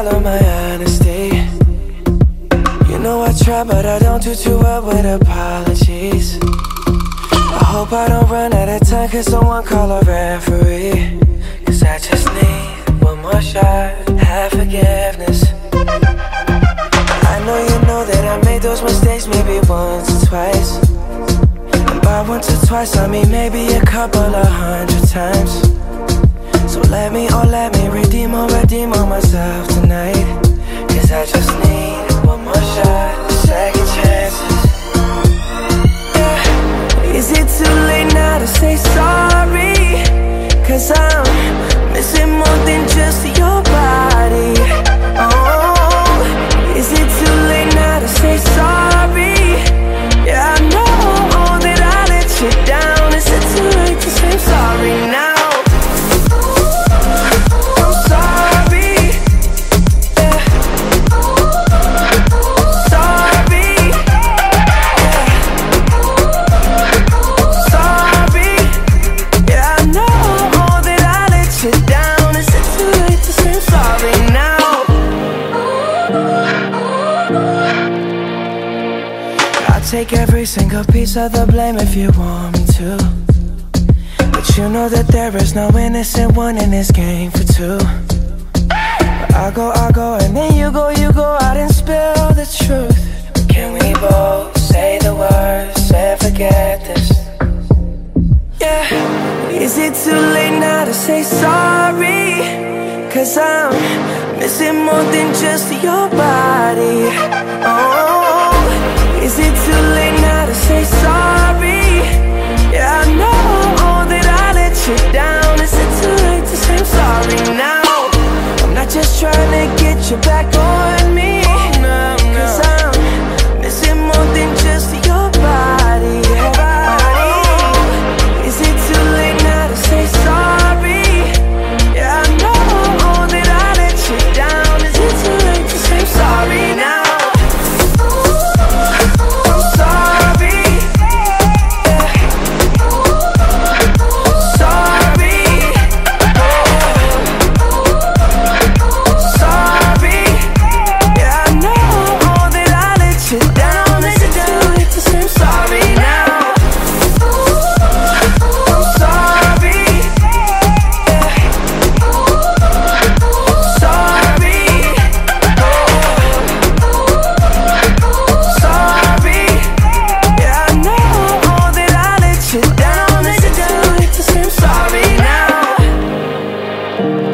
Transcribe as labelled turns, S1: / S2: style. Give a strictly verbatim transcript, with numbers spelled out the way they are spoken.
S1: swallow my honesty. You know I try, but I don't do too well with apologies. I hope I don't run out of time, cause someone call a referee. Cause I just need one more shot, have forgiveness. I know you know that I made those mistakes maybe once or twice. And by once or twice I mean maybe a couple of hundred times. So let me, oh let me redeem or redeem on myself tonight. Cause I just need one more shot, second chances. Yeah. Is it too late now to say sorry? Cause I'm missing more than just your body. Oh, is it too late now to say sorry? Yeah, I know that I let you down. Is it too late to say sorry now? I'm sorry. Yeah. Sorry. Yeah. Sorry. Yeah, I know that I let you down. Is it too late to say sorry now? I'll take every single piece of the blame if you want me to. But you know that there is no innocent one in this game for two. But I go, I go, and then you go, you go out and spill the truth. Can we both say the words and forget this? Yeah. Is it too late now to say sorry? Cause I'm missing more than just your body. Oh, is it too late now to say sorry? Yeah, I know that I let you down. Is it too late to say I'm sorry now? I'm not just trying to get you back on me. Cause I'm missing more than just your body. Oh, is it too late now to say sorry? Yeah, I know that I let you down. Is it too late to say I'm sorry now?
S2: Thank you.